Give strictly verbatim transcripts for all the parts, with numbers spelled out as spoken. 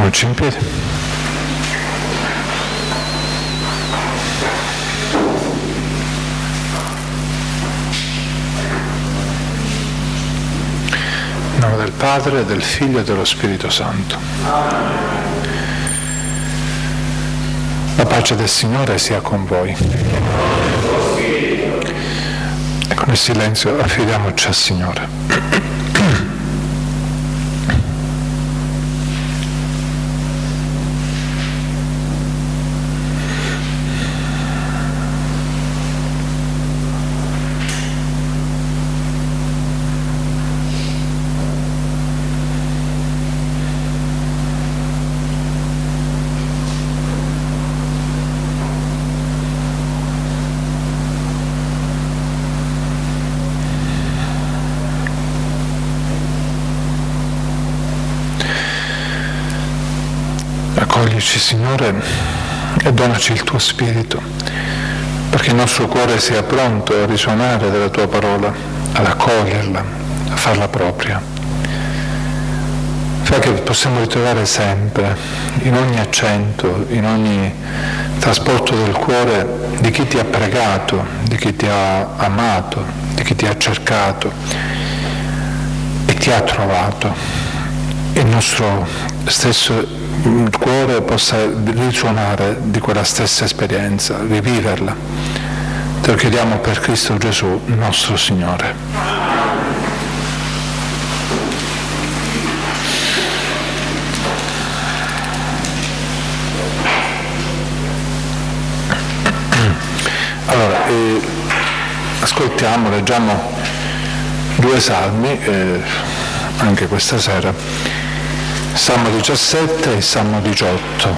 Mettiamoci in piedi. In nome del Padre, del Figlio e dello Spirito Santo. La pace del Signore sia con voi. E con il silenzio affidiamoci al Signore. Accoglici, Signore, e donaci il tuo Spirito, perché il nostro cuore sia pronto a risuonare della tua parola, ad accoglierla, a farla propria. Fa che possiamo ritrovare sempre, in ogni accento, in ogni trasporto del cuore, di chi ti ha pregato, di chi ti ha amato, di chi ti ha cercato e ti ha trovato. Il nostro stesso il cuore possa risuonare di quella stessa esperienza, riviverla. Te lo chiediamo per Cristo Gesù, nostro Signore. Allora, eh, ascoltiamo, leggiamo due salmi, eh, anche questa sera. Salmo diciassette e Salmo diciotto.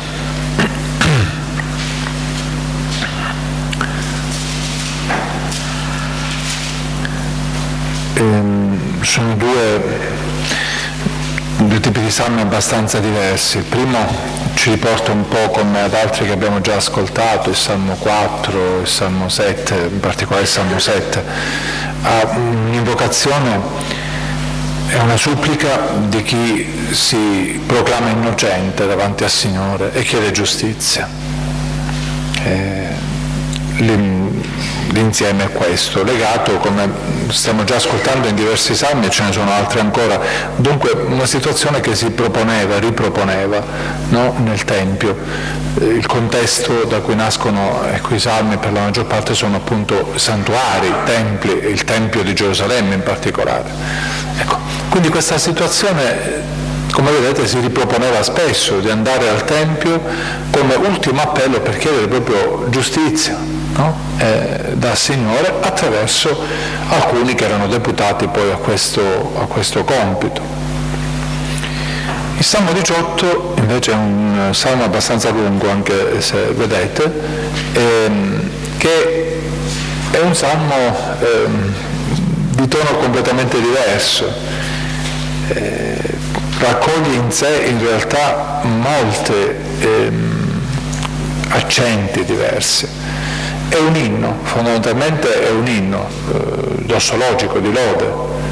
Ehm, sono due, due tipi di salmi abbastanza diversi. Il primo ci riporta un po' come ad altri che abbiamo già ascoltato, il Salmo quattro, il Salmo sette, in particolare il Salmo sette, ha un'invocazione. È una supplica di chi si proclama innocente davanti al Signore e chiede giustizia. Eh, l'insieme è questo, legato, come stiamo già ascoltando in diversi salmi, e ce ne sono altri ancora, dunque una situazione che si proponeva, riproponeva, no? Nel Tempio. Il contesto da cui nascono ecco, i salmi per la maggior parte sono appunto santuari, templi, il Tempio di Gerusalemme in particolare. Ecco, quindi questa situazione, come vedete, si riproponeva spesso di andare al Tempio come ultimo appello per chiedere proprio giustizia, no? eh, dal Signore attraverso alcuni che erano deputati poi a questo, a questo compito. Il Salmo diciotto invece è un salmo abbastanza lungo, anche se vedete, ehm, che è un salmo ehm, di tono completamente diverso, eh, raccoglie in sé in realtà molte ehm, accenti diversi. È un inno, fondamentalmente è un inno eh, dossologico, di lode,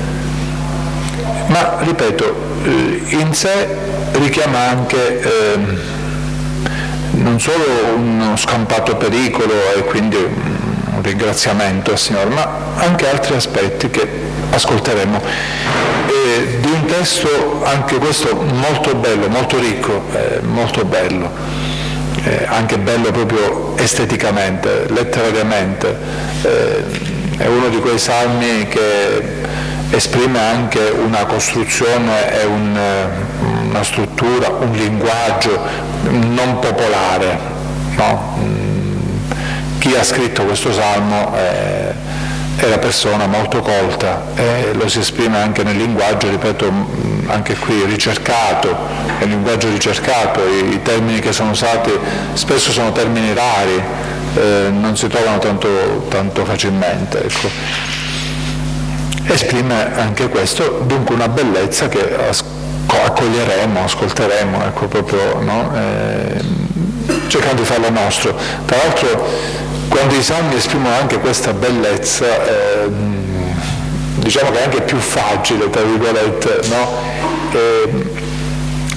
ma ripeto, eh, in sé richiama anche ehm, non solo uno scampato pericolo e quindi un ringraziamento al Signore, ma anche altri aspetti che ascolteremo. E di un testo anche questo molto bello, molto ricco, eh, molto bello, eh, anche bello proprio esteticamente, letterariamente. Eh, è uno di quei salmi che esprime anche una costruzione e un, una struttura, un linguaggio non popolare, no? Chi ha scritto questo salmo è, è una persona molto colta e lo si esprime anche nel linguaggio, ripeto, anche qui ricercato, è un linguaggio ricercato, i, i termini che sono usati spesso sono termini rari, eh, non si trovano tanto, tanto facilmente, ecco. Esprime anche questo, dunque una bellezza che accoglieremo, ascolteremo, ecco, proprio, no? eh, cercando di farlo nostro. Tra l'altro, quando i salmi esprimono anche questa bellezza, eh, diciamo che è anche più facile, tra virgolette, no? eh,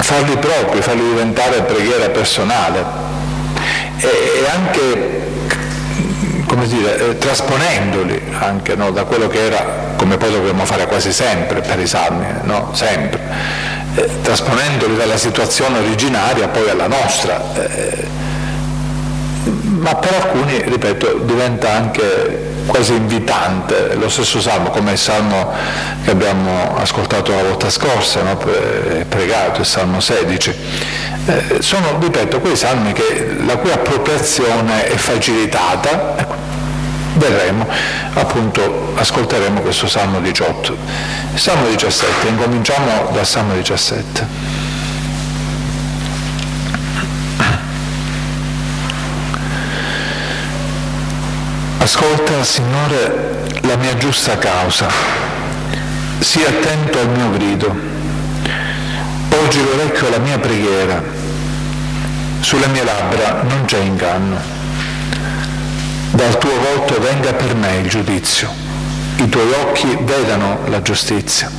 farli propri, farli diventare preghiera personale e, e anche, come dire, eh, trasponendoli anche, no, da quello che era, come poi dobbiamo fare quasi sempre per i salmi, no? Sempre, eh, trasponendoli dalla situazione originaria poi alla nostra, eh, ma per alcuni, ripeto, diventa anche quasi invitante. Lo stesso salmo, come il salmo che abbiamo ascoltato la volta scorsa, no? Pregato, il salmo sedici, eh, sono, ripeto, quei salmi che, la cui appropriazione è facilitata. Ecco, vedremo, appunto, ascolteremo questo salmo diciotto. Il salmo diciassette, incominciamo dal salmo diciassette. Ascolta, Signore, la mia giusta causa, sii attento al mio grido, porgi l'orecchio alla mia preghiera, sulle mie labbra non c'è inganno. Dal tuo volto venga per me il giudizio, i tuoi occhi vedano la giustizia.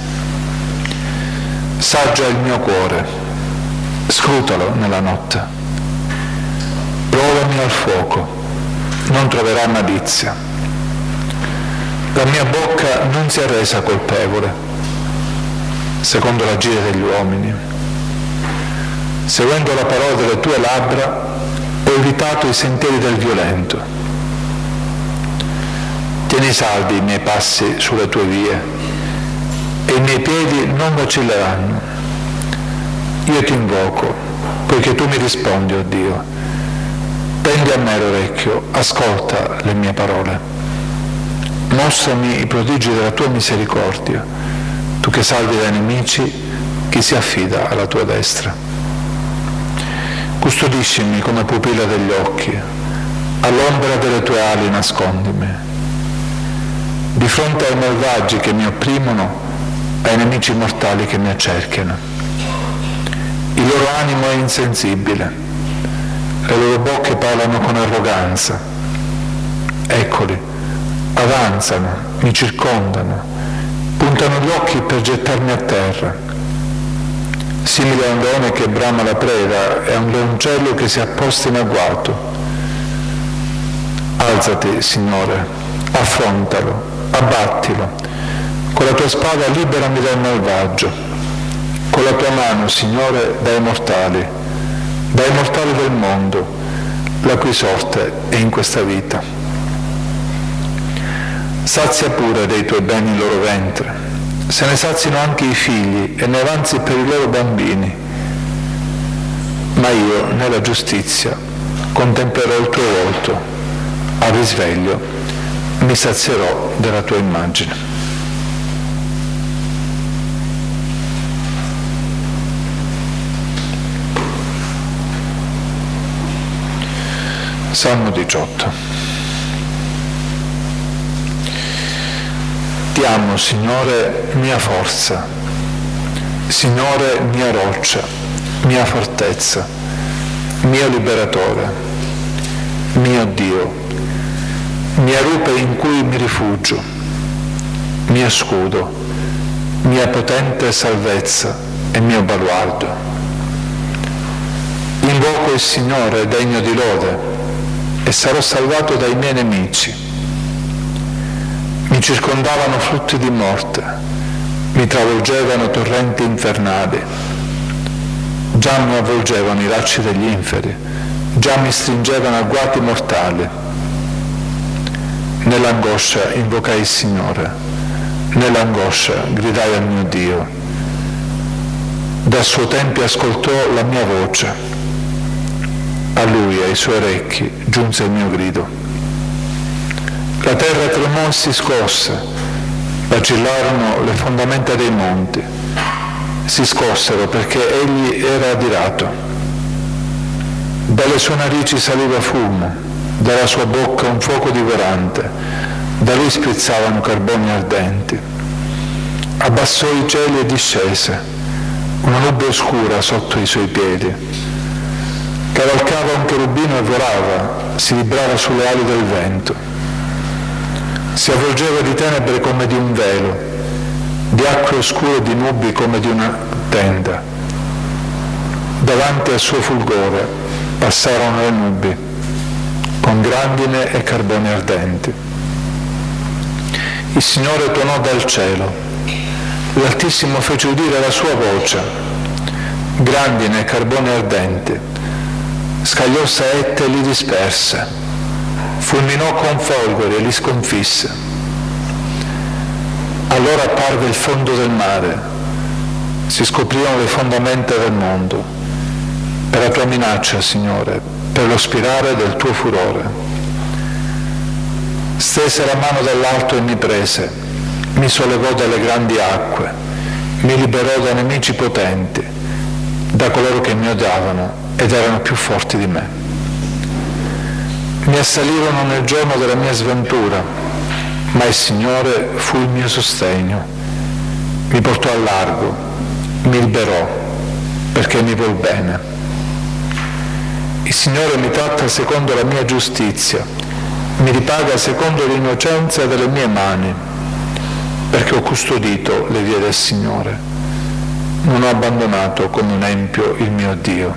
Saggia il mio cuore, scrutalo nella notte, provami al fuoco, non troverà malizia. La mia bocca non si è resa colpevole, secondo l'agire degli uomini. Seguendo la parola delle tue labbra, ho evitato i sentieri del violento. Tieni saldi i miei passi sulle tue vie, e i miei piedi non vacilleranno. Io ti invoco, poiché tu mi rispondi, o Dio. Tendi a me l'orecchio, ascolta le mie parole. Mostrami i prodigi della tua misericordia, tu che salvi dai nemici chi si affida alla tua destra. Custodiscimi come pupilla degli occhi, all'ombra delle tue ali nascondimi. Di fronte ai malvagi che mi opprimono, ai nemici mortali che mi accerchiano. Il loro animo è insensibile, le loro bocche parlano con arroganza. Eccoli, avanzano, mi circondano, puntano gli occhi per gettarmi a terra. Simile a un leone che brama la preda e a un leoncello che si apposta in agguato. Alzati, Signore, affrontalo, abbattilo. Con la tua spada liberami dal malvagio. Con la tua mano, Signore, dai mortali. dai mortali del mondo, la cui sorte è in questa vita. Sazia pure dei tuoi beni il loro ventre, se ne sazino anche i figli e ne avanzi per i loro bambini. Ma io, nella giustizia, contemplerò il tuo volto, al risveglio mi sazierò della tua immagine. Salmo diciotto. Ti amo, Signore, mia forza, Signore, mia roccia, mia fortezza, mio liberatore, mio Dio, mia rupe in cui mi rifugio, mio scudo, mia potente salvezza e mio baluardo. Invoco il Signore degno di lode, e sarò salvato dai miei nemici. Mi circondavano frutti di morte, mi travolgevano torrenti infernali. Già mi avvolgevano i lacci degli inferi, già mi stringevano agguati mortali. Nell'angoscia invocai il Signore, nell'angoscia gridai al mio Dio. Dal suo tempio ascoltò la mia voce. A lui e ai suoi orecchi giunse il mio grido. La terra tremò e si scosse, vacillarono le fondamenta dei monti, si scossero perché egli era adirato. Dalle sue narici saliva fumo, dalla sua bocca un fuoco divorante, da lui sprizzavano carboni ardenti. Abbassò i cieli e discese, una nube oscura sotto i suoi piedi. Cavalcava un cherubino e volava, si librava sulle ali del vento. Si avvolgeva di tenebre come di un velo, di acque oscure e di nubi come di una tenda. Davanti al suo fulgore passarono le nubi, con grandine e carboni ardenti. Il Signore tuonò dal cielo, l'Altissimo fece udire la sua voce, grandine e carboni ardenti, scagliò saette e li disperse, fulminò con folgori e li sconfisse. Allora apparve il fondo del mare, si scoprirono le fondamenta del mondo, per la tua minaccia, Signore, per lo spirare del tuo furore. Stese la mano dall'alto e mi prese, mi sollevò dalle grandi acque, mi liberò da nemici potenti, da coloro che mi odiavano ed erano più forti di me. Mi assalirono nel giorno della mia sventura, ma il Signore fu il mio sostegno, mi portò al largo, mi liberò, perché mi vuol bene. Il Signore mi tratta secondo la mia giustizia, mi ripaga secondo l'innocenza delle mie mani, perché ho custodito le vie del Signore. Non ho abbandonato come un empio il mio Dio.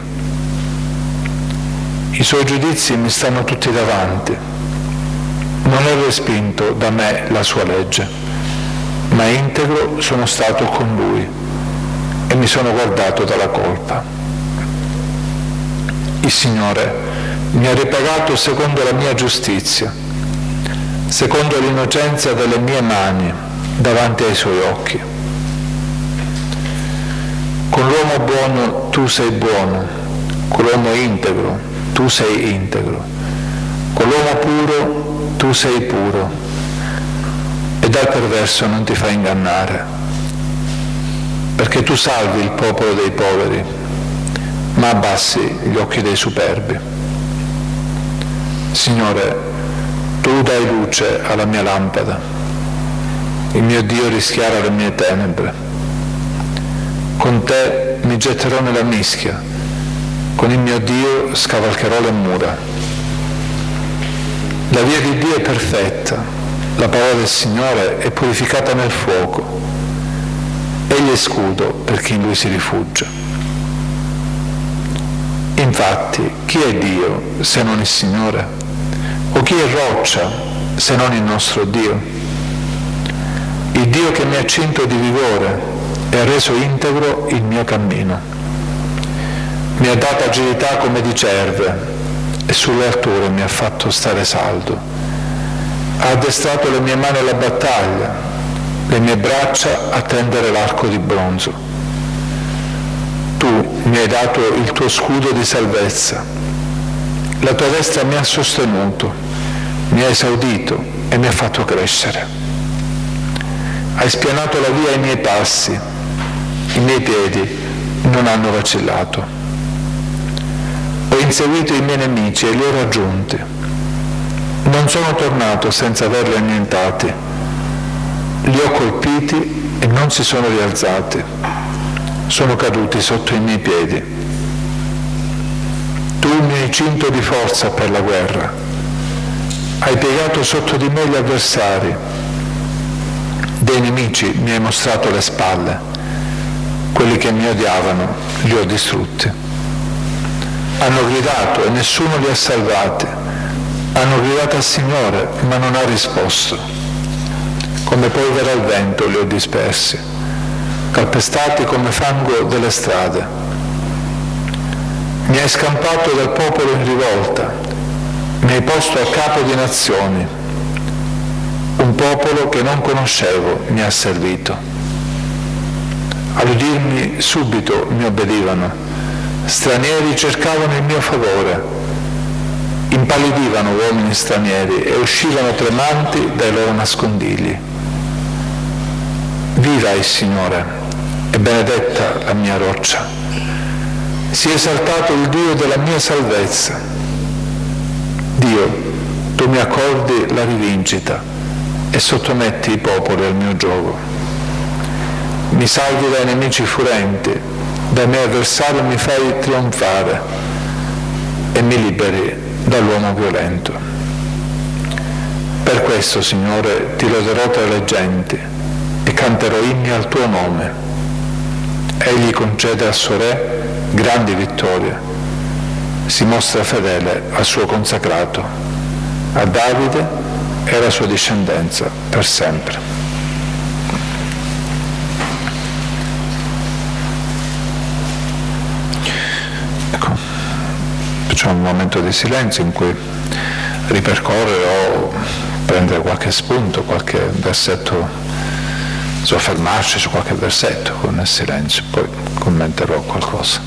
I suoi giudizi mi stanno tutti davanti. Non ho respinto da me la sua legge, ma integro sono stato con lui e mi sono guardato dalla colpa. Il Signore mi ha ripagato secondo la mia giustizia, secondo l'innocenza delle mie mani davanti ai suoi occhi. Con l'uomo buono tu sei buono, con l'uomo integro tu sei integro, con l'uomo puro tu sei puro, e dal perverso non ti fai ingannare, perché tu salvi il popolo dei poveri, ma abbassi gli occhi dei superbi. Signore, tu dai luce alla mia lampada, il mio Dio rischiara le mie tenebre. Con te mi getterò nella mischia, con il mio Dio scavalcherò le mura. La via di Dio è perfetta, la parola del Signore è purificata nel fuoco. Egli è scudo per chi in lui si rifugia. Infatti, chi è Dio se non il Signore? O chi è roccia se non il nostro Dio? Il Dio che mi ha cinto di vigore e ha reso integro il mio cammino. Mi ha dato agilità come di cerve e sulle alture mi ha fatto stare saldo. Ha addestrato le mie mani alla battaglia, le mie braccia a tendere l'arco di bronzo. Tu mi hai dato il tuo scudo di salvezza, la tua destra mi ha sostenuto, mi ha esaudito e mi ha fatto crescere. Hai spianato la via ai miei passi, i miei piedi non hanno vacillato. Ho inseguito i miei nemici e li ho raggiunti. Non sono tornato senza averli annientati. Li ho colpiti e non si sono rialzati. Sono caduti sotto i miei piedi. Tu mi hai cinto di forza per la guerra. Hai piegato sotto di me gli avversari. Dei nemici mi hai mostrato le spalle. Quelli che mi odiavano li ho distrutti. Hanno gridato e nessuno li ha salvati. Hanno gridato al Signore, ma non ha risposto. Come polvere al vento li ho dispersi, calpestati come fango delle strade. Mi hai scampato dal popolo in rivolta, mi hai posto a capo di nazioni. Un popolo che non conoscevo mi ha servito. All'udirmi subito mi obbedivano, stranieri cercavano il mio favore. Impallidivano uomini stranieri e uscivano tremanti dai loro nascondigli. Viva il Signore e benedetta la mia roccia. Sia esaltato il Dio della mia salvezza. Dio, tu mi accordi la rivincita e sottometti i popoli al mio giogo. Mi salvi dai nemici furenti, dai miei avversari mi fai trionfare e mi liberi dall'uomo violento. Per questo, Signore, ti loderò tra le genti e canterò inni al tuo nome. egli concede al suo re grandi vittorie, si mostra fedele al suo consacrato, a Davide e alla sua discendenza per sempre. Ecco, facciamo un momento di silenzio in cui ripercorrere o prendere qualche spunto, qualche versetto, soffermarci su qualche versetto nel silenzio, poi commenterò qualcosa.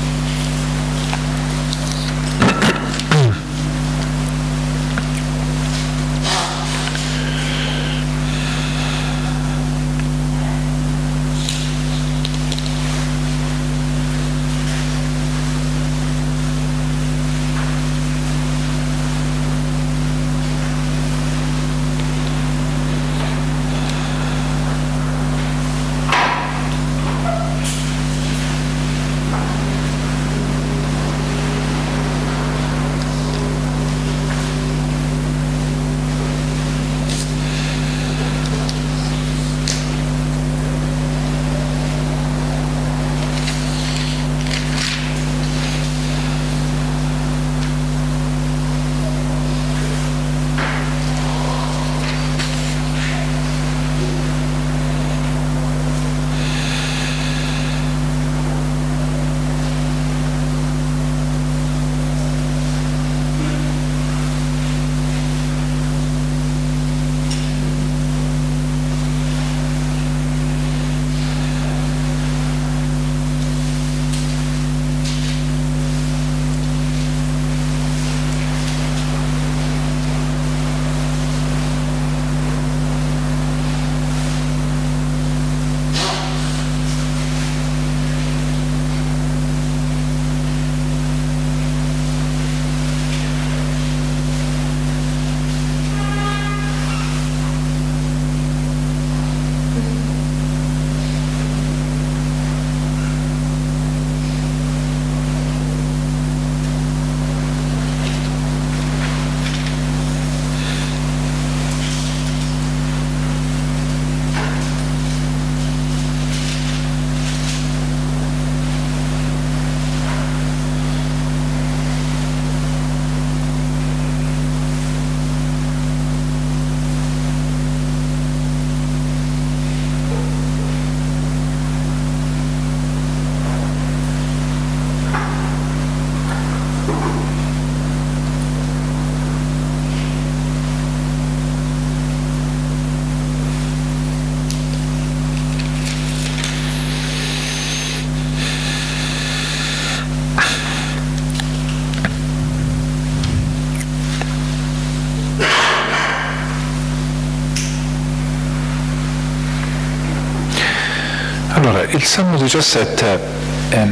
Allora, il Salmo diciassette, è,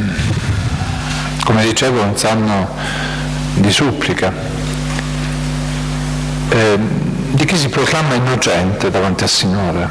come dicevo, è un salmo di supplica, eh, di chi si proclama innocente davanti al Signore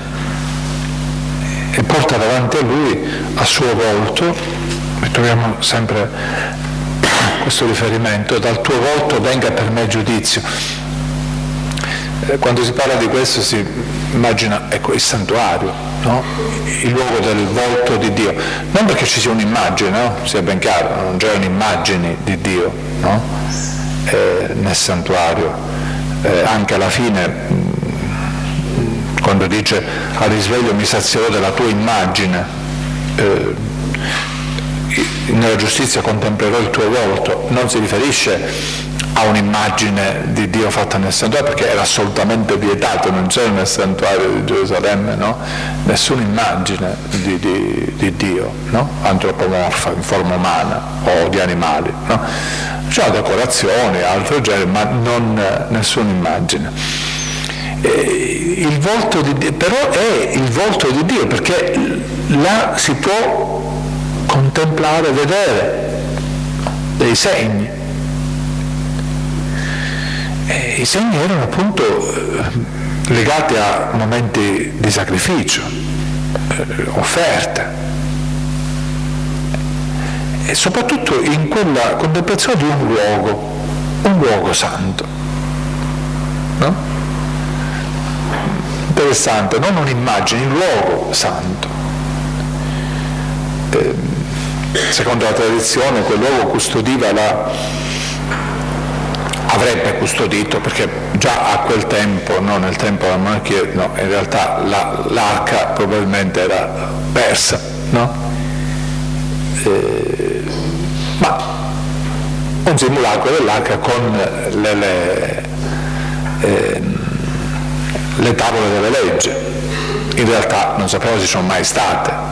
e porta davanti a Lui, a suo volto, e troviamo sempre questo riferimento, dal tuo volto venga per me giudizio. Quando si parla di questo si immagina, ecco, il santuario, no? Il luogo del volto di Dio, non perché ci sia un'immagine, no? Sia ben chiaro, non c'erano immagini di Dio, no? eh, nel santuario, eh, anche alla fine mh, quando dice al risveglio mi sazierò della tua immagine, eh, nella giustizia contemplerò il tuo volto, non si riferisce a un'immagine di Dio fatta nel santuario, perché era assolutamente vietato, non c'era nel santuario di Gerusalemme, no? Nessuna immagine di, di, di Dio, no? Antropomorfa, in forma umana o di animali, no? C'è decorazioni, altro genere, ma non nessuna immagine. E il volto di Dio, però è il volto di Dio, perché là si può contemplare, vedere dei segni. E i segni erano appunto eh, legati a momenti di sacrificio, eh, offerte, e soprattutto in quella contemplazione di un luogo, un luogo santo, no? Interessante, non un'immagine, il luogo santo. Eh, Secondo la tradizione quel luogo custodiva la, avrebbe custodito, perché già a quel tempo, no, nel tempo della monarchia, no, in realtà la, l'arca probabilmente era persa, no? Eh, ma un simulacro dell'arca con le, le, eh, le tavole delle leggi. In realtà non sappiamo se ci sono mai state.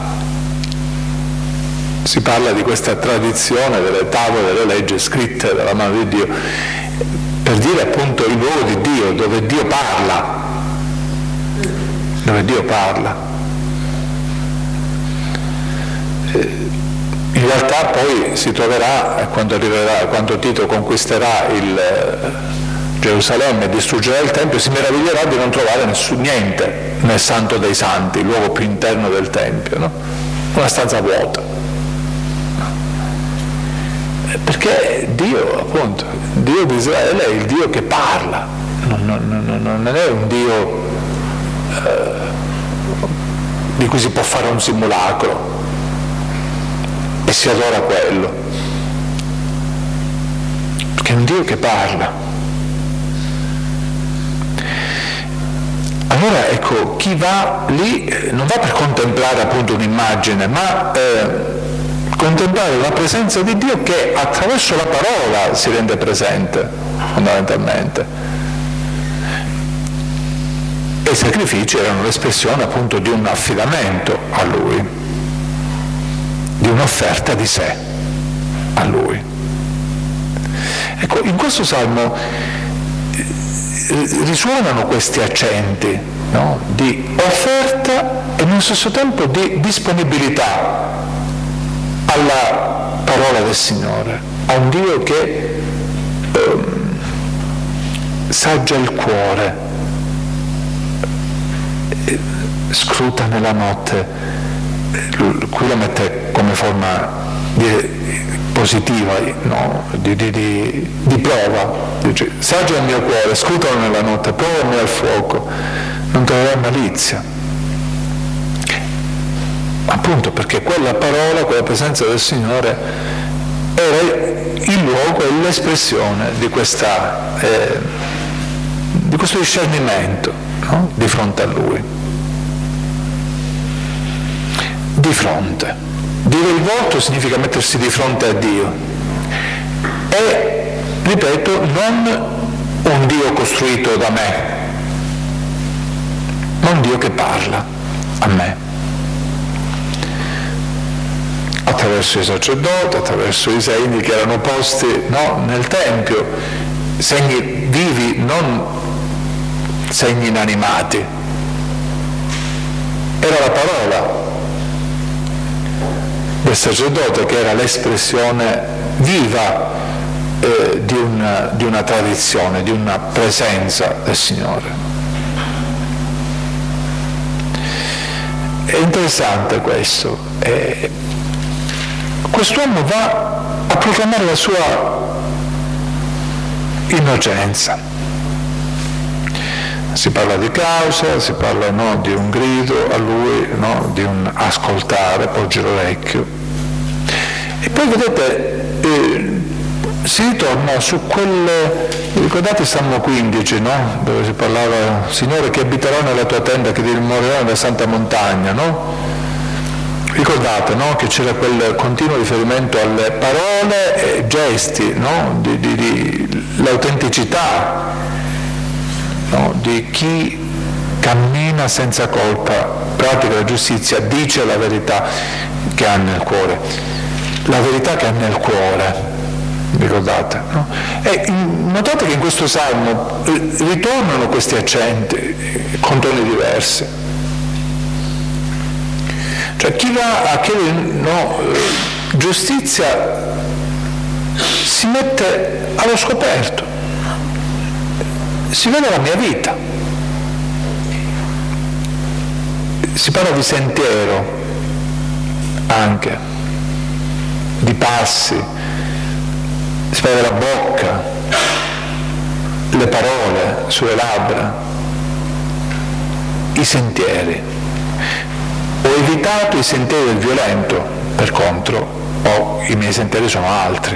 Si parla di questa tradizione delle tavole delle leggi scritte dalla mano di Dio, per dire appunto il luogo di Dio, dove Dio parla, dove Dio parla. In realtà poi si troverà, quando arriverà, quando Tito conquisterà il Gerusalemme e distruggerà il Tempio, si meraviglierà di non trovare nessun, niente nel Santo dei Santi, il luogo più interno del Tempio, no? Una stanza vuota. Perché Dio, appunto, Dio di Israele è il Dio che parla, non, non, non, non è un Dio eh, di cui si può fare un simulacro e si adora quello, perché è un Dio che parla. Allora ecco, chi va lì non va per contemplare appunto un'immagine, ma eh, contemplare la presenza di Dio che attraverso la parola si rende presente, fondamentalmente. E i sacrifici erano l'espressione appunto di un affidamento a Lui, di un'offerta di sé a Lui. Ecco, in questo salmo risuonano questi accenti, no? Di offerta e nello stesso tempo di disponibilità alla parola del Signore, a un Dio che ehm, saggia il cuore, eh, scruta nella notte, eh, qui la mette come forma di, positiva, no? di, di, di, di prova, dice, saggia il mio cuore, scrutalo nella notte, provami al fuoco, non troverai malizia. Appunto perché quella parola, quella presenza del Signore era il luogo e l'espressione di, questa, eh, di questo discernimento, no? Di fronte a Lui. Di fronte. Dire il volto significa mettersi di fronte a Dio. E, ripeto, non un Dio costruito da me, ma un Dio che parla a me. Attraverso i sacerdoti, attraverso i segni che erano posti, no, nel Tempio, segni vivi, non segni inanimati. Era la parola del sacerdote che era l'espressione viva eh, di, una, di una tradizione, di una presenza del Signore. È interessante questo. Eh, Quest'uomo va a proclamare la sua innocenza. Si parla di causa, si parla no, di un grido a lui, no, di un ascoltare, porge l'orecchio. E poi vedete, eh, si ritorna su quelle, ricordate Salmo quindici, no? Dove si parlava, Signore che abiterò nella tua tenda, che dimorerò nella santa montagna, no? Ricordate, no? Che c'era quel continuo riferimento alle parole e gesti, no? di, di, di l'autenticità, no? Di chi cammina senza colpa, pratica la giustizia, dice la verità che ha nel cuore, la verità che ha nel cuore, ricordate, no? E notate che in questo salmo ritornano questi accenti con toni diversi. Cioè chi va a chiedere no, giustizia si mette allo scoperto, si vede la mia vita, si parla di sentiero anche, di passi, si parla della bocca, le parole sulle labbra, i sentieri. Ho evitato i sentieri del violento, per contro o i miei sentieri sono altri,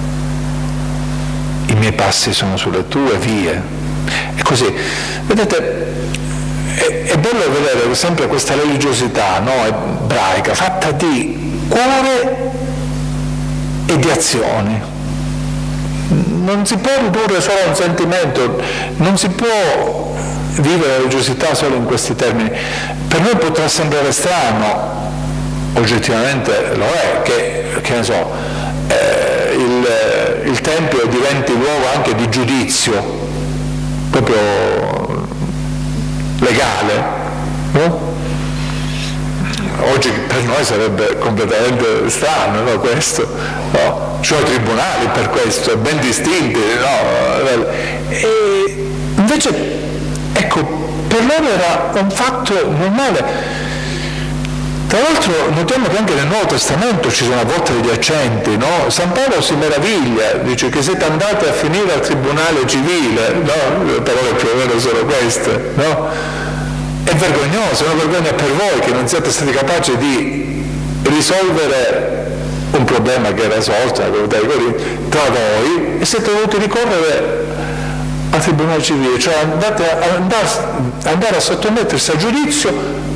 i miei passi sono sulle tue vie. E così, vedete, è, è bello vedere sempre questa religiosità, no, ebraica, fatta di cuore e di azioni. Non si può ridurre solo a un sentimento, non si può vivere la religiosità solo in questi termini. Per noi potrà sembrare strano, oggettivamente lo è, che, che ne so, eh, il, il Tempio diventi luogo anche di giudizio, proprio legale, no? Oggi per noi sarebbe completamente strano, no, questo, no? Ci sono tribunali per questo, ben distinti, no? E invece, ecco, per loro era un fatto normale. Tra l'altro notiamo che anche nel Nuovo Testamento ci sono a volte degli accenti, no? San Paolo si meraviglia, dice che siete andati a finire al tribunale civile, no? Le parole più o meno sono queste, no? È vergognoso, è una vergogna per voi che non siate stati capaci di risolvere un problema che era sorto tra voi e siete dovuti ricorrere al tribunale civile, cioè andate a, andare, andare a sottomettersi a giudizio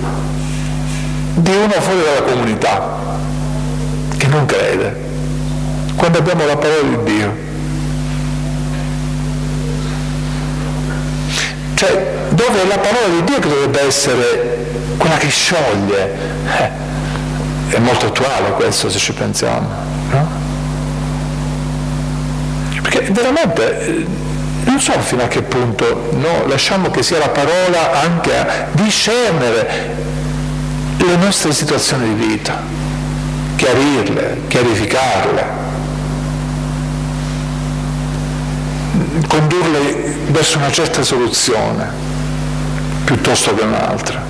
di uno fuori dalla comunità che non crede, quando abbiamo la parola di Dio. Cioè, dove è la parola di Dio che dovrebbe essere quella che scioglie. Eh, è molto attuale questo, se ci pensiamo, no? Perché veramente eh, non so fino a che punto, no, lasciamo che sia la parola anche a discernere le nostre situazioni di vita, chiarirle, chiarificarle, condurle verso una certa soluzione piuttosto che un'altra.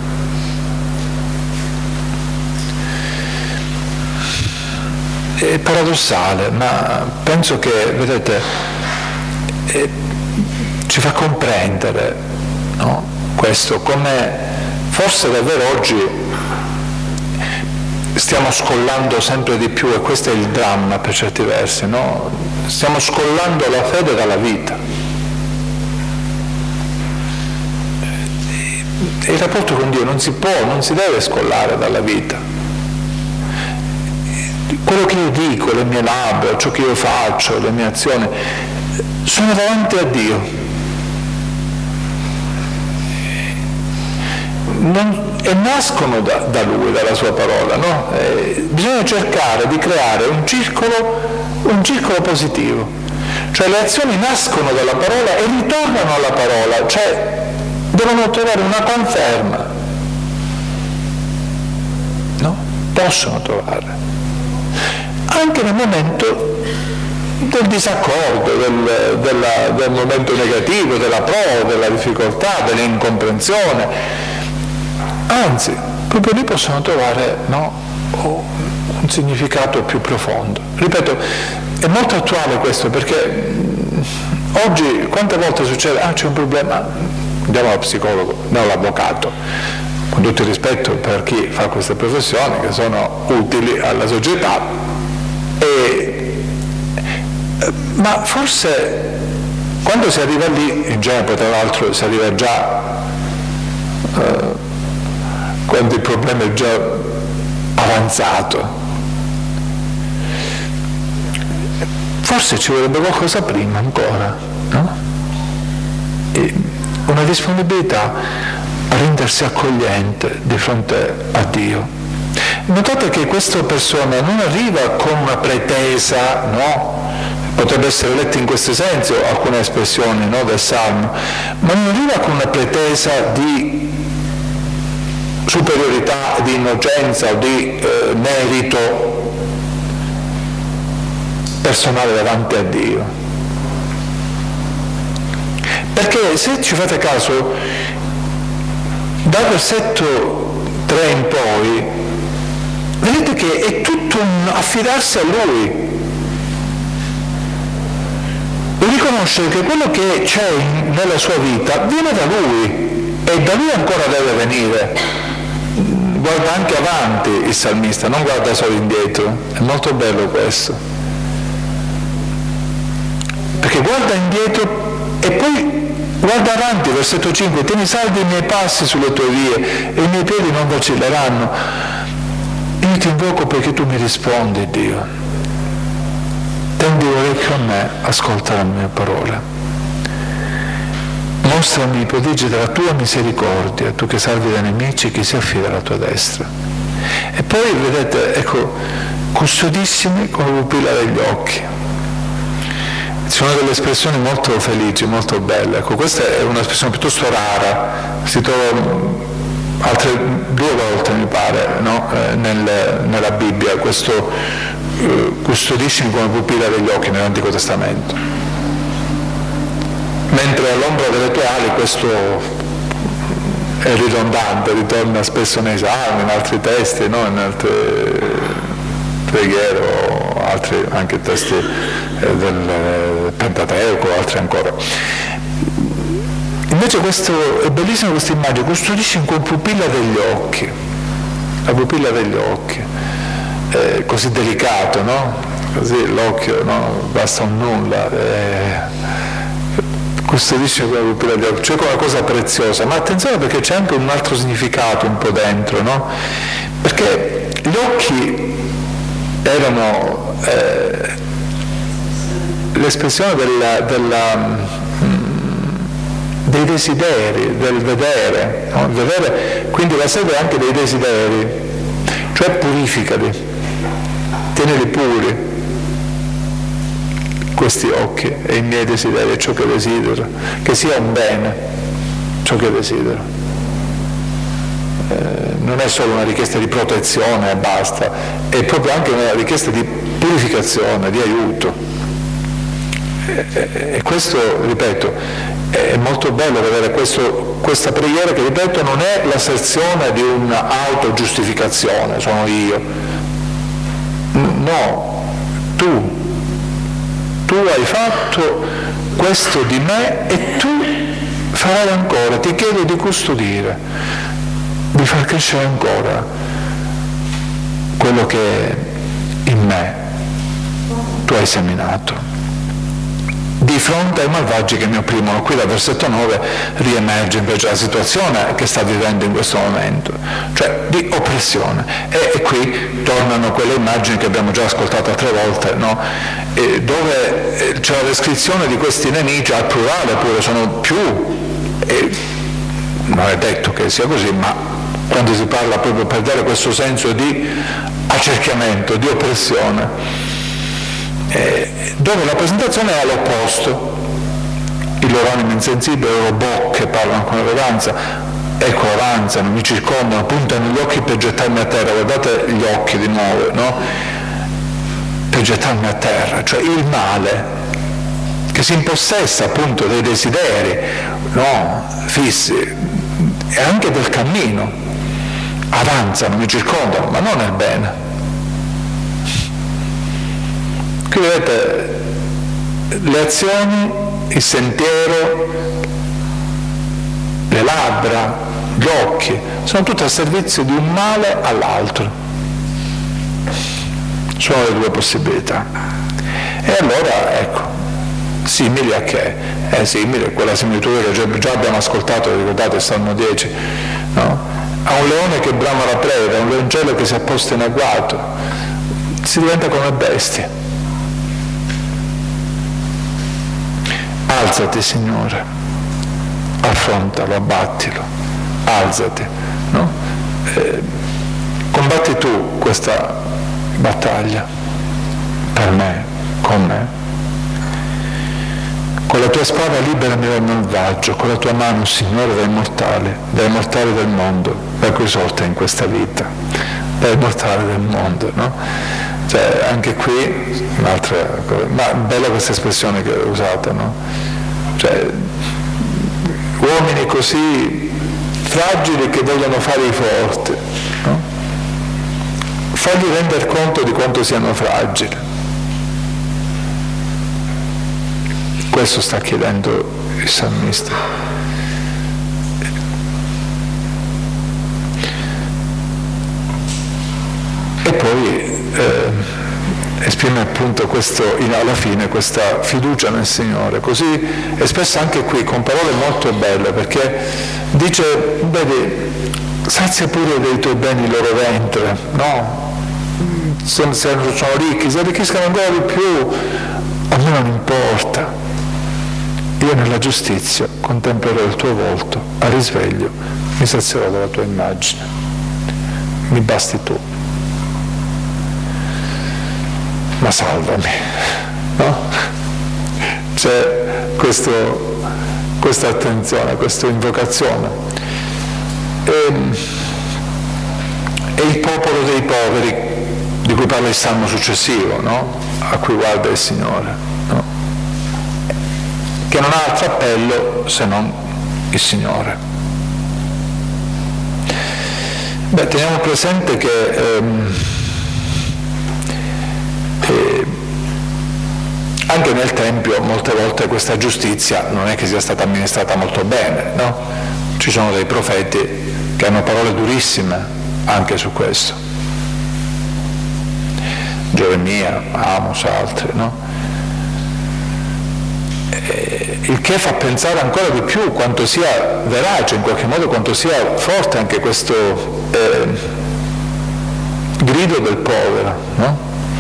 È paradossale, ma penso che, vedete, eh, ci fa comprendere, no, questo, come forse davvero oggi stiamo scollando sempre di più, e questo è il dramma per certi versi, no? Stiamo scollando la fede dalla vita. E il rapporto con Dio non si può, non si deve scollare dalla vita. Quello che io dico, le mie labbra, ciò che io faccio, le mie azioni, sono davanti a Dio. Non, e nascono da, da Lui, dalla Sua parola, no? Eh, bisogna cercare di creare un circolo, un circolo positivo. Cioè le azioni nascono dalla parola e ritornano alla parola, cioè devono trovare una conferma. No? Possono trovare. Anche nel momento del disaccordo, del, della, del momento negativo, della prova, della difficoltà, dell'incomprensione, anzi, proprio lì possono trovare, no, un significato più profondo. Ripeto, è molto attuale questo, perché oggi quante volte succede, ah, c'è un problema, andiamo allo psicologo, no, all'avvocato, con tutto il rispetto per chi fa queste professioni che sono utili alla società. E, ma forse quando si arriva lì, in genere tra l'altro si arriva già eh, quando il problema è già avanzato, forse ci vorrebbe qualcosa prima ancora, no? E una disponibilità a rendersi accogliente di fronte a Dio. Notate che questa persona non arriva con una pretesa, no? Potrebbe essere letta in questo senso alcune espressioni, no, del Salmo, ma non arriva con una pretesa di superiorità, di innocenza o di eh, merito personale davanti a Dio. Perché se ci fate caso, dal versetto tre in poi, vedete che è tutto un affidarsi a Lui e riconoscere che quello che c'è nella sua vita viene da Lui e da Lui ancora deve venire. guarda anche avanti il salmista, non guarda solo indietro. È molto bello questo, perché guarda indietro e poi guarda avanti. Versetto cinque: tieni saldi i miei passi sulle tue vie e i miei piedi non vacilleranno. Io ti invoco perché tu mi rispondi, Dio. Tendi l'orecchio a me, ascolta le mie parole. Mostrami i prodigi della tua misericordia, tu che salvi dai nemici, chi si affida alla tua destra. E poi vedete, ecco, custodissimi come pupilla degli occhi. Ci sono delle espressioni molto felici, molto belle. Ecco, questa è un'espressione piuttosto rara, si trova altre due volte, mi pare, no? eh, nel, nella Bibbia, questo eh, custodissimi come pupilla degli occhi nell'Antico Testamento. Mentre all'ombra delle tue ali questo è ridondante, ritorna spesso nei salmi, in altri testi, no? In altre preghiere o altri anche testi del Pentateuco, altri ancora. Invece questo è bellissima questa immagine, custodisci con pupilla degli occhi, la pupilla degli occhi, è così delicato, no? Così l'occhio, no? Basta un nulla. È... custodisce con la pupilla degli occhi, cioè con una cosa preziosa. Ma attenzione, perché c'è anche un altro significato un po' dentro, no? Perché gli occhi erano eh, l'espressione della, della, mh, dei desideri, del vedere, no? Vedere, quindi la sede anche dei desideri, cioè purificali, tienili puri questi occhi e i miei desideri, ciò che desidero, che sia un bene ciò che desidero. Eh, non è solo una richiesta di protezione e basta, è proprio anche una richiesta di purificazione, di aiuto. E, e, e questo, ripeto, è molto bello vedere questo, questa preghiera che, ripeto, non è l'asserzione di un'autogiustificazione, sono io. No, tu tu hai fatto questo di me e tu farai ancora, ti chiedo di custodire, di far crescere ancora quello che in me tu hai seminato. Di fronte ai malvagi che mi opprimono, qui dal versetto nove riemerge invece la situazione che sta vivendo in questo momento, cioè di oppressione. E, e qui tornano quelle immagini che abbiamo già ascoltato altre volte, no? E dove c'è la descrizione di questi nemici al plurale, pure sono più, e non è detto che sia così, ma quando si parla proprio per dare questo senso di accerchiamento, di oppressione, Eh, dove la presentazione è all'opposto. Il loro animo insensibile, le loro bocche parlano con arroganza, ecco avanzano, mi circondano, puntano gli occhi per gettarmi a terra. Guardate gli occhi di nuovo, no? Per gettarmi a terra, cioè il male che si impossessa appunto dei desideri, no? Fissi, e anche del cammino. Avanzano, mi circondano, ma non nel bene. Qui vedete le azioni, il sentiero, le labbra, gli occhi, sono tutte al servizio di un male all'altro. Sono le due possibilità. E allora, ecco, simili a che? È simile a quella similitudine che già abbiamo ascoltato, ricordate, Salmo dieci, no? A un leone che brama la preda, a un leoncello che si apposta in agguato, si diventa come bestie. Alzati, Signore, affrontalo, abbattilo, alzati, no? Eh, combatti tu questa battaglia per me, con me. Con la tua spada liberami dal malvagio, con la tua mano, Signore, dai mortali, dai mortali del mondo, da cui sorte in questa vita, dai mortali del mondo, no? Cioè, anche qui, un'altra cosa, ma bella questa espressione che ho usato, no? Cioè, uomini così fragili che vogliono fare i forti, no? Fagli rendere conto di quanto siano fragili. Questo sta chiedendo il salmista. e poi eh, esprime appunto questo, alla fine questa fiducia nel Signore, così espressa anche qui con parole molto belle, perché dice, vedi, sazia pure dei tuoi beni il loro ventre, no? Se, se sono ricchi, se arricchiscano ancora di più, a me non importa, io nella giustizia contemplerò il tuo volto, a risveglio mi sazierò della tua immagine, mi basti tu, ma salvami, no? C'è questo, questa attenzione, questa invocazione. E, e il popolo dei poveri, di cui parla il salmo successivo, no? A cui guarda il Signore, no? Che non ha altro appello se non il Signore. Beh, teniamo presente che ehm, eh, anche nel Tempio molte volte questa giustizia non è che sia stata amministrata molto bene, no? Ci sono dei profeti che hanno parole durissime anche su questo. Geremia, Amos, altri, no? E il che fa pensare ancora di più quanto sia verace, in qualche modo quanto sia forte anche questo eh, grido del povero, no?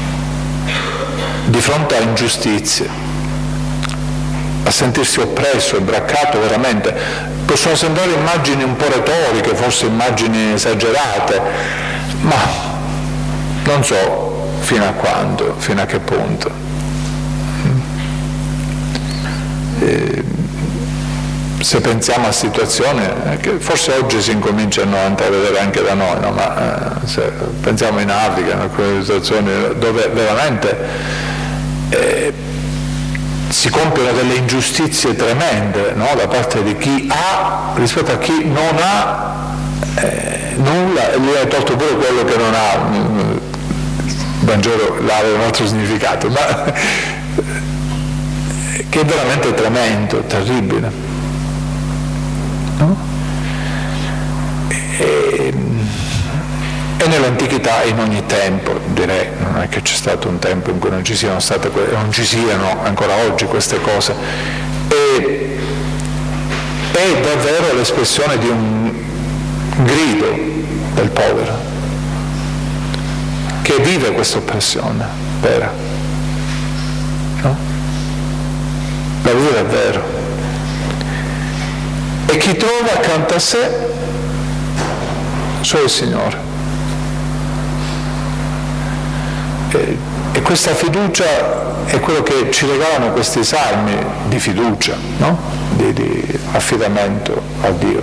Di fronte a ingiustizie, a sentirsi oppresso e braccato veramente. Possono sembrare immagini un po' retoriche, forse immagini esagerate, ma non so fino a quando, fino a che punto. E se pensiamo a situazioni che forse oggi si incominciano a intravedere anche da noi, no? Ma eh, se pensiamo in Africa, in alcune situazioni dove veramente eh, si compiono delle ingiustizie tremende, no? Da parte di chi ha rispetto a chi non ha eh, nulla, e gli è tolto pure quello che non ha. Il Vangelo là aveva un altro significato, ma che è veramente tremendo, terribile, no? E, e nell'antichità, in ogni tempo, direi, non è che c'è stato un tempo in cui non ci siano state, non ci siano ancora oggi queste cose, e è davvero l'espressione di un grido del povero che vive questa oppressione vera, no? La vive davvero, e chi trova accanto a sé solo il Signore. E, e questa fiducia è quello che ci regalano questi salmi di fiducia, no? di, di affidamento a Dio.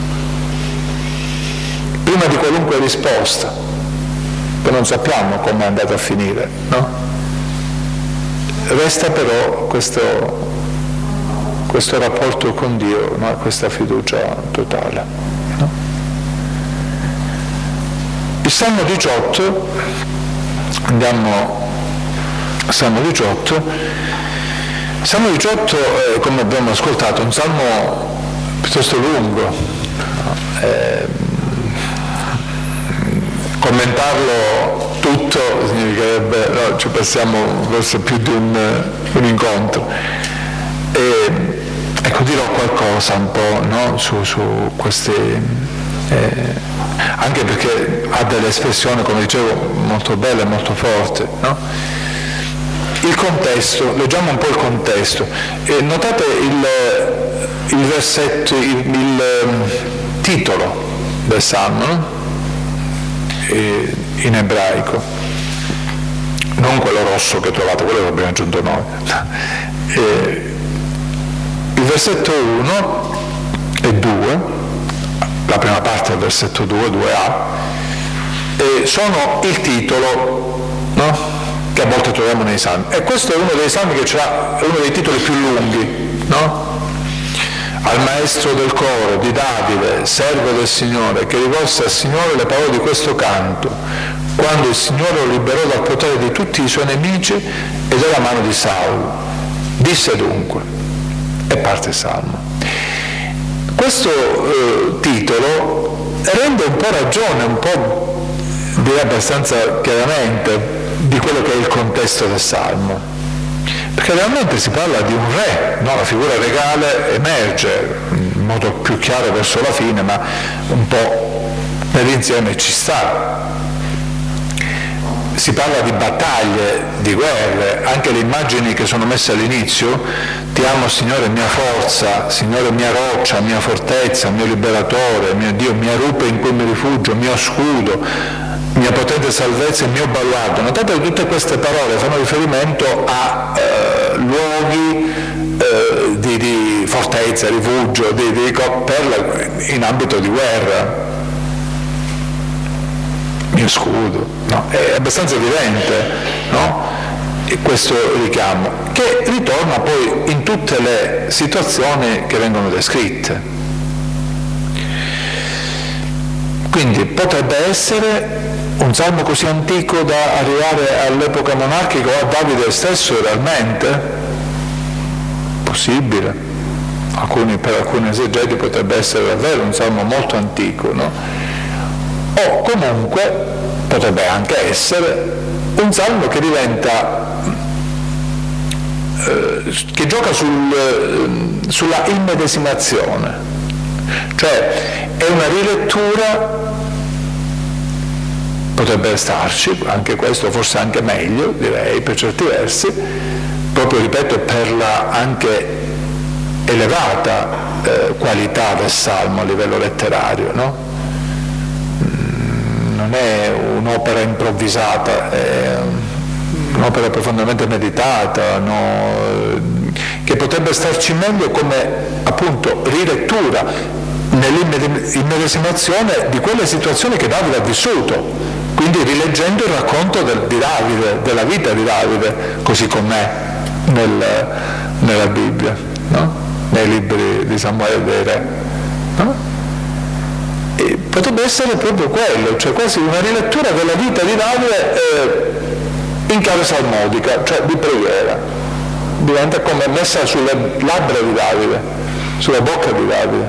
Prima di qualunque risposta, che non sappiamo come è andata a finire, no? Resta però questo, questo rapporto con Dio, no? Questa fiducia totale, no? Il Salmo diciotto, andiamo al Salmo diciotto. Il Salmo diciotto, eh, come abbiamo ascoltato, è un salmo piuttosto lungo, no? eh, commentarlo tutto significherebbe, no, ci passiamo forse più di un, un incontro, e ecco, dirò qualcosa un po', no, su, su questi eh, anche perché ha delle espressioni, come dicevo, molto belle, molto forti, no? Il contesto, leggiamo un po' il contesto, e notate il, il versetto, il, il titolo del Salmo, no? In ebraico, non quello rosso che trovate, quello che abbiamo aggiunto noi. E il versetto uno e due, la prima parte del versetto due, due a, e sono il titolo, no? Che a volte troviamo nei salmi, e questo è uno dei salmi che ha uno dei titoli più lunghi, no? Al maestro del coro di Davide, servo del Signore, che rivolse al Signore le parole di questo canto, quando il Signore lo liberò dal potere di tutti i suoi nemici e dalla mano di Saulo. Disse dunque, e parte il Salmo. Questo eh, titolo rende un po' ragione, un po' dirà abbastanza chiaramente di quello che è il contesto del Salmo, perché realmente si parla di un re, no? La figura regale emerge in modo più chiaro verso la fine, ma un po' nell'insieme ci sta. Si parla di battaglie, di guerre, anche le immagini che sono messe all'inizio: ti amo Signore mia forza, Signore mia roccia, mia fortezza, mio liberatore, mio Dio, mia rupe in cui mi rifugio, mio scudo, mia potente salvezza e mio baluardo. Notate che tutte queste parole fanno riferimento a eh, luoghi eh, di, di fortezza, rifugio, di, di, per la, in ambito di guerra. Mio scudo, no? È abbastanza evidente, no? E questo richiamo, che ritorna poi in tutte le situazioni che vengono descritte. Quindi potrebbe essere un salmo così antico da arrivare all'epoca monarchica o a Davide stesso realmente? Possibile. Alcuni, per alcuni esegeti potrebbe essere davvero un salmo molto antico, no? O comunque potrebbe anche essere un salmo che diventa, eh, che gioca sul, eh, sulla immedesimazione, cioè è una rilettura, potrebbe starci, anche questo forse anche meglio, direi, per certi versi, proprio, ripeto, per la anche elevata eh, qualità del salmo a livello letterario, no? Non è un'opera improvvisata, è un'opera profondamente meditata, no? Che potrebbe starci meglio come appunto rilettura nell'immedesimazione di quelle situazioni che Davide ha vissuto, quindi rileggendo il racconto del, di Davide, della vita di Davide, così com'è nel, nella Bibbia, no? Nei libri di Samuele e dei Re, no? E potrebbe essere proprio quello, cioè quasi una rilettura della vita di Davide eh, in chiave salmodica, cioè di preghiera, diventa come messa sulle labbra di Davide, sulla bocca di Davide,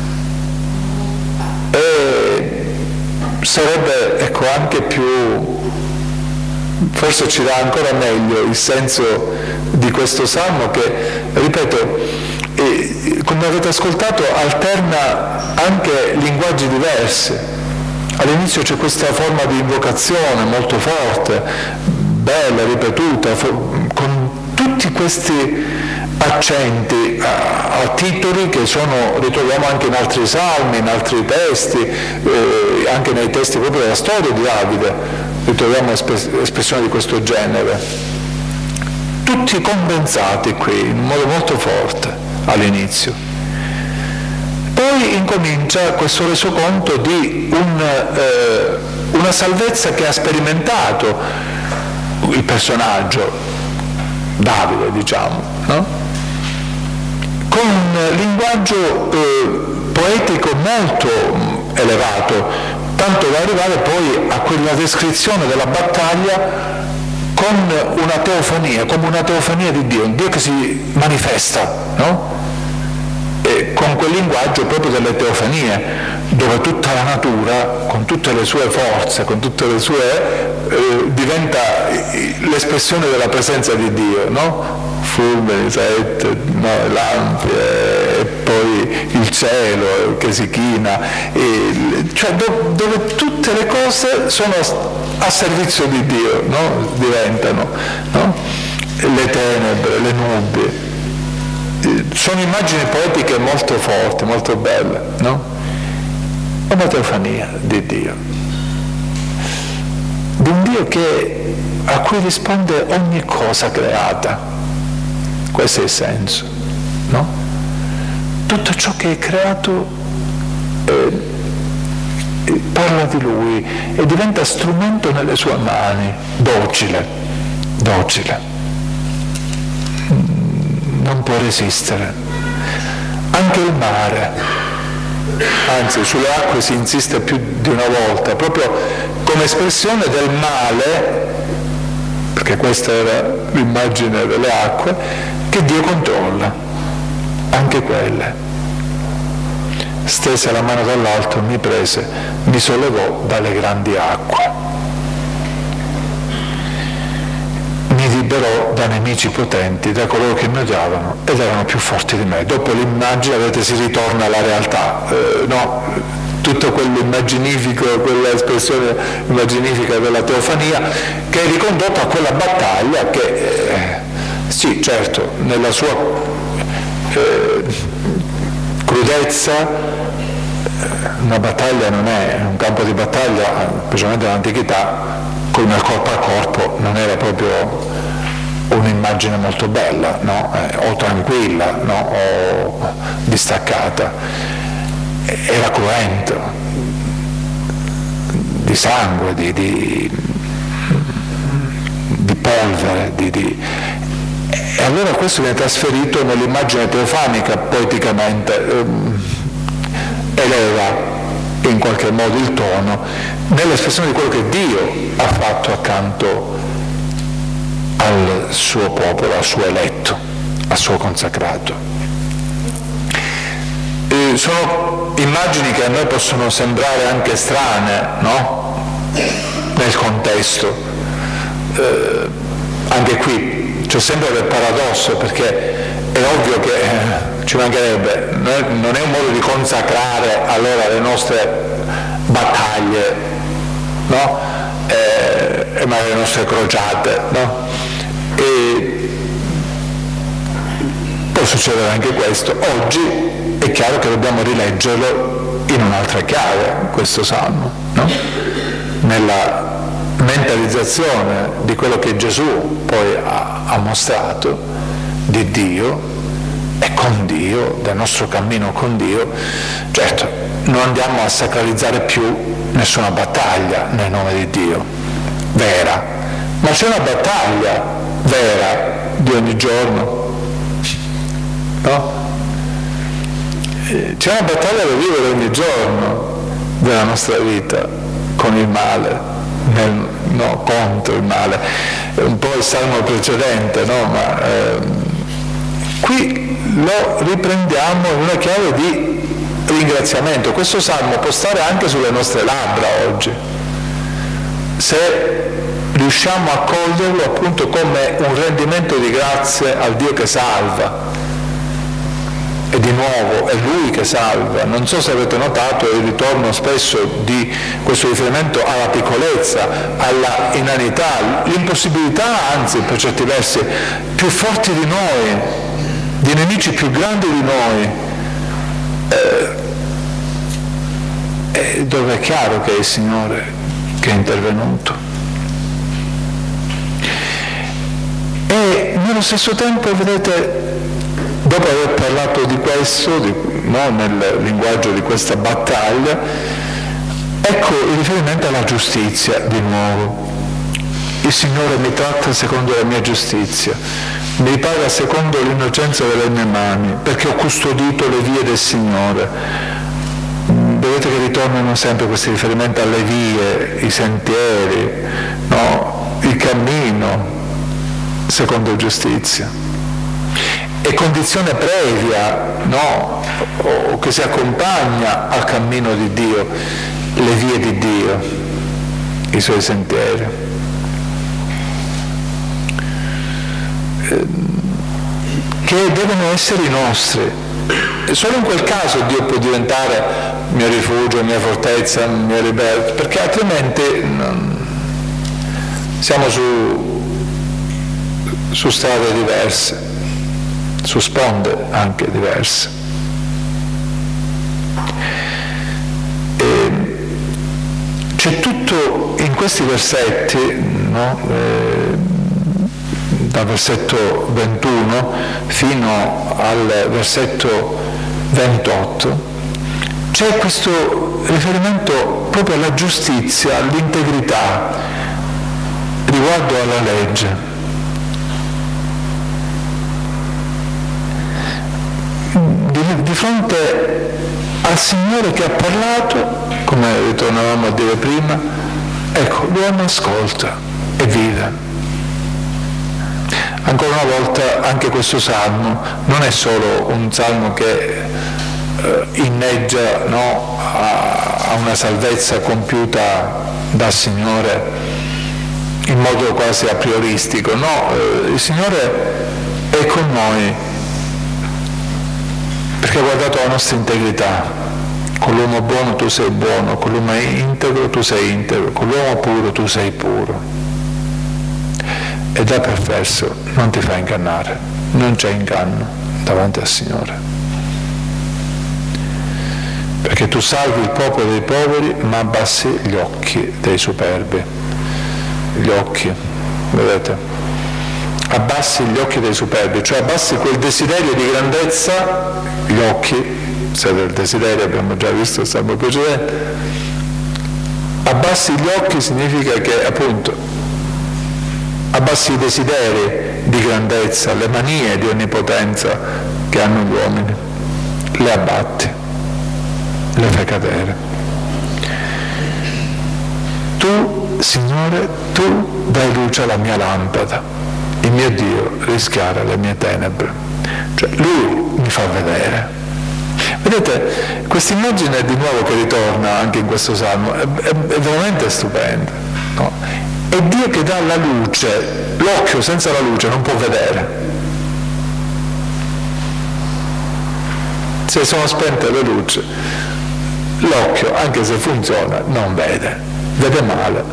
e sarebbe, ecco, anche più, forse ci dà ancora meglio il senso di questo salmo che, ripeto, e, come avete ascoltato, alterna anche linguaggi diversi. All'inizio c'è questa forma di invocazione molto forte, bella, ripetuta, con tutti questi accenti a, a titoli che sono, ritroviamo anche in altri salmi, in altri testi, eh, anche nei testi proprio della storia di Davide, ritroviamo espressioni di questo genere, tutti condensati qui in modo molto forte all'inizio. Poi incomincia questo resoconto di un, eh, una salvezza che ha sperimentato il personaggio Davide, diciamo, no? Con un linguaggio eh, poetico molto elevato, tanto da arrivare poi a quella descrizione della battaglia con una teofania, come una teofania di Dio, un Dio che si manifesta, no? E con quel linguaggio proprio delle teofanie, dove tutta la natura, con tutte le sue forze, con tutte le sue, eh, diventa l'espressione della presenza di Dio, no? Fulmini, saette, no, lampi, e poi il cielo che si china, e, cioè do, dove tutte le cose sono a servizio di Dio, no? Diventano, no? Le tenebre, le nubi, sono immagini poetiche molto forti, molto belle, no? È una teofania di Dio, di un Dio che, a cui risponde ogni cosa creata. Questo è il senso, no? Tutto ciò che è creato eh, parla di Lui e diventa strumento nelle sue mani, docile, docile. Non può resistere. Anche il mare, anzi sulle acque si insiste più di una volta, proprio come espressione del male, perché questa era l'immagine delle acque, che Dio controlla, anche quelle. Stese la mano dall'alto, mi prese, mi sollevò dalle grandi acque. liberò da nemici potenti, da coloro che mi odiavano ed erano più forti di me. Dopo l'immagine, vedete, si ritorna alla realtà, eh, no? Tutto quell'immaginifico, quella espressione immaginifica della teofania, che è ricondotto a quella battaglia che, eh, sì, certo, nella sua eh, crudezza, una battaglia non è, un campo di battaglia, specialmente nell'antichità, come il corpo a corpo, non era proprio un'immagine molto bella, no? eh, o tranquilla, no? o distaccata. Era cruento, di sangue, di, di, di polvere, di, di... e allora questo viene trasferito nell'immagine teofanica poeticamente, ehm, eleva in qualche modo il tono nell'espressione di quello che Dio ha fatto accanto al suo popolo, al suo eletto, al suo consacrato. E sono immagini che a noi possono sembrare anche strane, no? Nel contesto. Eh, anche qui c'è sempre del paradosso, perché è ovvio che eh, ci mancherebbe, non è un modo di consacrare allora le nostre battaglie, no? E, e magari le nostre crociate, no? E può succedere anche questo. Oggi è chiaro che dobbiamo rileggerlo in un'altra chiave, questo salmo, no? Nella mentalizzazione di quello che Gesù poi ha, ha mostrato di Dio e con Dio, del nostro cammino con Dio. Certo, non andiamo a sacralizzare più nessuna battaglia nel nome di Dio, vera, ma c'è una battaglia vera di ogni giorno, no? C'è una battaglia da vivere ogni giorno della nostra vita con il male, nel, no, contro il male. È un po' il salmo precedente, no? Ma ehm, qui lo riprendiamo in una chiave di ringraziamento. Questo salmo può stare anche sulle nostre labbra oggi, se riusciamo a coglierlo appunto come un rendimento di grazie al Dio che salva. E di nuovo è Lui che salva. Non so se avete notato il ritorno spesso di questo riferimento alla piccolezza, alla inanità, l'impossibilità, anzi per certi versi, più forti di noi, di nemici più grandi di noi, eh, e dove è chiaro che è il Signore che è intervenuto. E nello stesso tempo, vedete, dopo aver parlato di questo, di, no, nel linguaggio di questa battaglia, ecco il riferimento alla giustizia di nuovo. Il Signore mi tratta secondo la mia giustizia, mi ripaga secondo l'innocenza delle mie mani, perché ho custodito le vie del Signore. Vedete che ritornano sempre questi riferimenti alle vie, i sentieri, no, il cammino secondo giustizia. È condizione previa, no? O che si accompagna al cammino di Dio, le vie di Dio, i suoi sentieri. Che devono essere i nostri. Solo in quel caso Dio può diventare mio rifugio, mia fortezza, mio liberto, perché altrimenti non... siamo su, su strade diverse, su sponde anche diverse. E c'è tutto in questi versetti, no? eh, dal versetto ventuno fino al versetto ventotto, c'è questo riferimento proprio alla giustizia, all'integrità riguardo alla legge. Di, di fronte al Signore che ha parlato, come ritornavamo a dire prima, ecco, l'uomo ascolta e vive. Ancora una volta anche questo salmo non è solo un salmo che eh, inneggia, no, a, a una salvezza compiuta dal Signore in modo quasi a prioristico, no, eh, il Signore è con noi perché ha guardato la nostra integrità. Con l'uomo buono tu sei buono, con l'uomo integro tu sei integro, con l'uomo puro tu sei puro. E da perverso non ti fa ingannare, non c'è inganno davanti al Signore. Perché tu salvi il popolo dei poveri ma abbassi gli occhi dei superbi. Gli occhi, vedete? Abbassi gli occhi dei superbi, cioè abbassi quel desiderio di grandezza, gli occhi, se del desiderio abbiamo già visto il salmo precedente, abbassi gli occhi significa che appunto abbassi i desideri di grandezza, le manie di onnipotenza che hanno gli uomini, le abbatti, le fai cadere. Tu, Signore, tu dai luce alla mia lampada, il mio Dio rischiara le mie tenebre. Cioè Lui mi fa vedere. Vedete, questa immagine di nuovo che ritorna anche in questo salmo è, è, è veramente stupenda, no? È Dio che dà la luce, l'occhio senza la luce non può vedere. Se sono spente le luci, l'occhio, anche se funziona, non vede, vede male.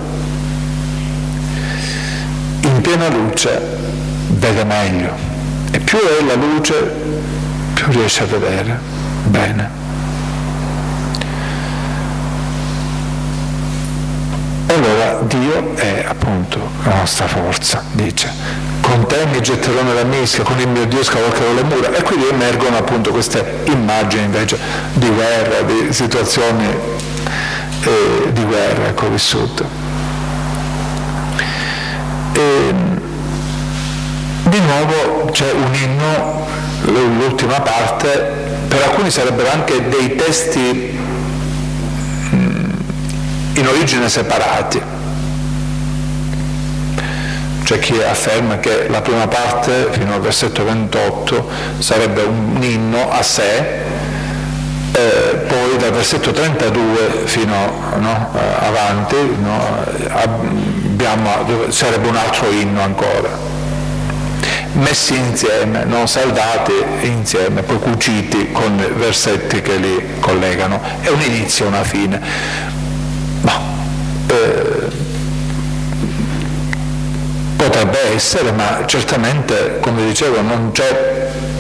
In piena luce vede meglio, e più è la luce più riesce a vedere bene. E allora Dio è appunto la nostra forza, dice: con te mi getterò nella mischia, con il mio Dio scavalcherò le mura. E quindi emergono appunto queste immagini invece di guerra, di situazioni eh, di guerra, ecco, vissute. E di nuovo c'è un inno, l'ultima parte, per alcuni sarebbero anche dei testi in origine separati. C'è chi afferma che la prima parte, fino al versetto ventotto, sarebbe un inno a sé, eh, poi dal versetto trentadue fino no, avanti no, abbiamo, sarebbe un altro inno ancora, messi insieme, no, saldati insieme, poi cuciti con versetti che li collegano. È un inizio e una fine. Ma eh, potrebbe essere, ma certamente, come dicevo, non c'è,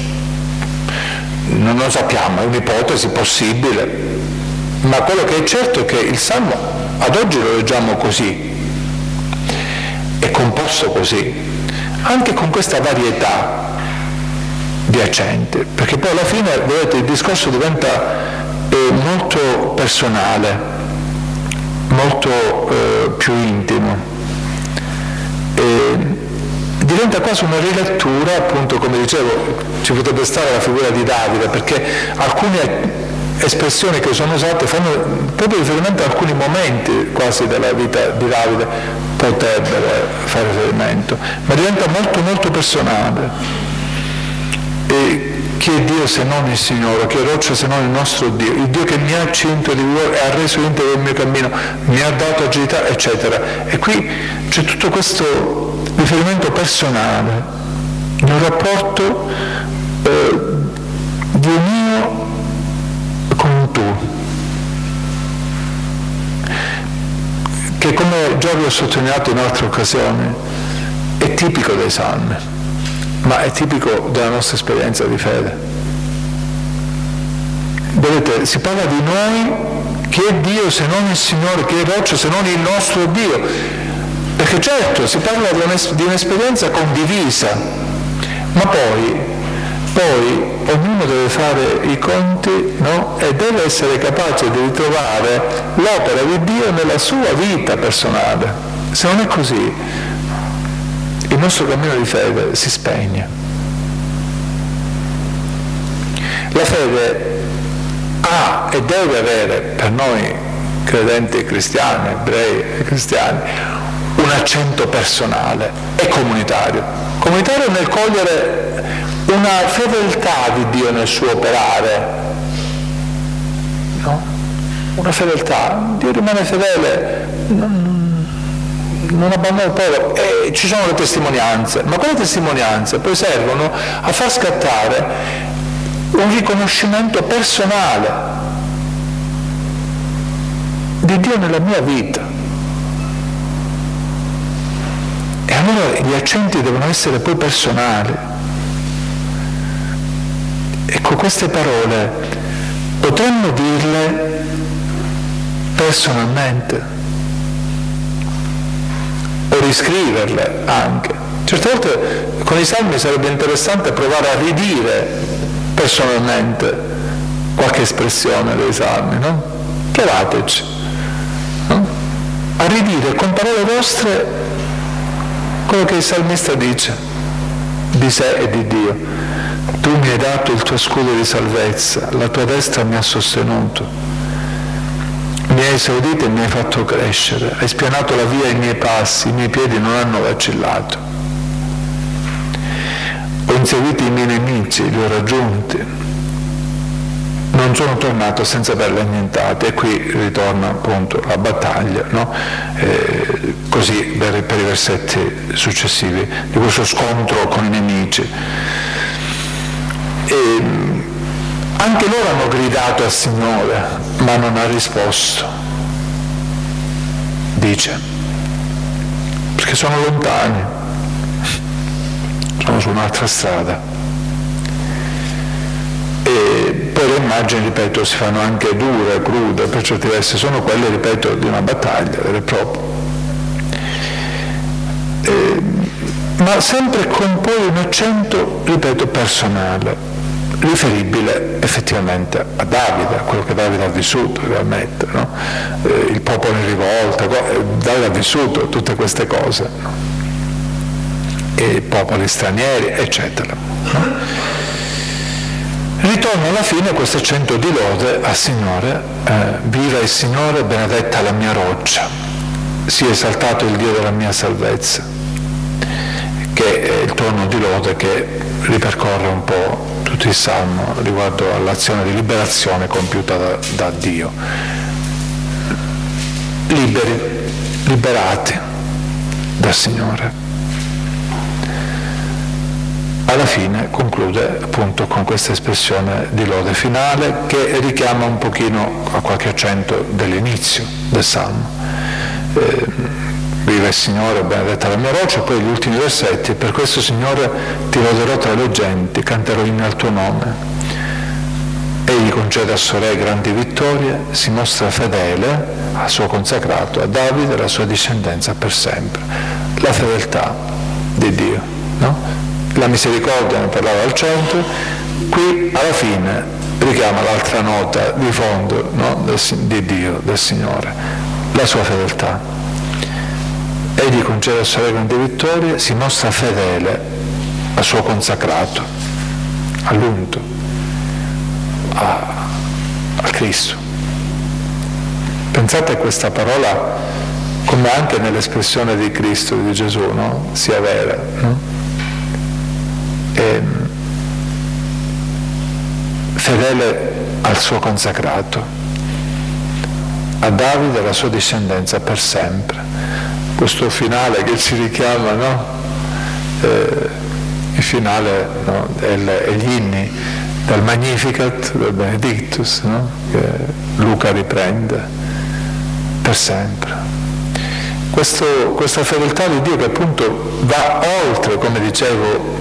non lo sappiamo, è un'ipotesi possibile, ma quello che è certo è che il Salmo ad oggi lo leggiamo così, è composto così, anche con questa varietà di accenti, perché poi alla fine, vedete, il discorso diventa eh, molto personale, molto eh, più intimo, e diventa quasi una rilettura, appunto, come dicevo, ci potrebbe stare la figura di Davide, perché alcune espressioni che sono usate fanno proprio riferimento a alcuni momenti quasi della vita di Davide, potrebbero fare riferimento, ma diventa molto molto personale. E chi è Dio se non il Signore? Chi è roccia se non il nostro Dio? Il Dio che mi ha cinto di vigore e ha reso integro il mio cammino, mi ha dato agilità, eccetera. E qui c'è tutto questo riferimento personale, in un rapporto eh, Dio mio con tu, che, come già vi ho sottolineato in altre occasioni, è tipico dei Salmi, ma è tipico della nostra esperienza di fede. Vedete, si parla di noi, chi è Dio se non il Signore, chi è roccia se non il nostro Dio, perché certo si parla di un'esperienza condivisa, ma poi Poi ognuno deve fare i conti, no? E deve essere capace di ritrovare l'opera di Dio nella sua vita personale. Se non è così, il nostro cammino di fede si spegne. La fede ha e deve avere, per noi credenti cristiani, ebrei e cristiani, un accento personale e comunitario. Comunitario nel cogliere una fedeltà di Dio nel suo operare, no? Una fedeltà, Dio rimane fedele non, non abbandona il popolo, e ci sono le testimonianze, ma quelle testimonianze poi servono a far scattare un riconoscimento personale di Dio nella mia vita. E allora gli accenti devono essere poi personali. Ecco, queste parole potremmo dirle personalmente o riscriverle anche. Certe volte con i salmi sarebbe interessante provare a ridire personalmente qualche espressione dei salmi, no? Provateci, no? A ridire con parole vostre quello che il salmista dice di sé e di Dio. Tu mi hai dato il tuo scudo di salvezza, la tua destra mi ha sostenuto. Mi hai esaudito e mi hai fatto crescere, hai spianato la via ai miei passi, i miei piedi non hanno vacillato. Ho inseguito i miei nemici, li ho raggiunti, non sono tornato senza averli annientati. E qui ritorna appunto la battaglia, no? Eh, così per, per i versetti successivi, di questo scontro con i nemici. E anche loro hanno gridato al Signore, ma non ha risposto, dice, perché sono lontani, sono su un'altra strada. E poi le immagini, ripeto, si fanno anche dure, crude, per certi versi sono quelle, ripeto, di una battaglia vera e propria. E, ma sempre con poi un accento, ripeto, personale, riferibile effettivamente a Davide, a quello che Davide ha vissuto realmente, no? Eh, il popolo in rivolta, Davide ha vissuto tutte queste cose, no? E popoli stranieri, eccetera, no? Ritorna alla fine questo accento di lode al Signore, eh, viva il Signore, benedetta la mia roccia, sia esaltato il Dio della mia salvezza, che è il tono di lode che ripercorre un po' tutto il Salmo riguardo all'azione di liberazione compiuta da, da Dio. Liberi, liberati dal Signore. Alla fine conclude appunto con questa espressione di lode finale che richiama un pochino a qualche accento dell'inizio del Salmo. Eh, Viva il Signore, benedetta la mia roccia, e poi gli ultimi versetti: per questo, Signore, ti loderò tra le genti, canterò inni al tuo nome. Egli concede a suo re grandi vittorie, si mostra fedele al suo consacrato, a Davide e alla sua discendenza per sempre. La fedeltà di Dio, no? La misericordia, ne parlava al centro, qui alla fine richiama l'altra nota di fondo, no? del, di Dio, del Signore, la sua fedeltà. Egli concede a suo re grandi vittorie, si mostra fedele al suo consacrato, all'unto, a, a Cristo. Pensate a questa parola come anche nell'espressione di Cristo, di Gesù, no? Sia vera, no? E, fedele al suo consacrato, a Davide e alla sua discendenza per sempre. Questo finale che ci richiama, no? Eh, il finale, no? è, l- è gli inni del Magnificat, del Benedictus, no? Che Luca riprende per sempre. Questo, questa fedeltà di Dio che appunto va oltre, come dicevo,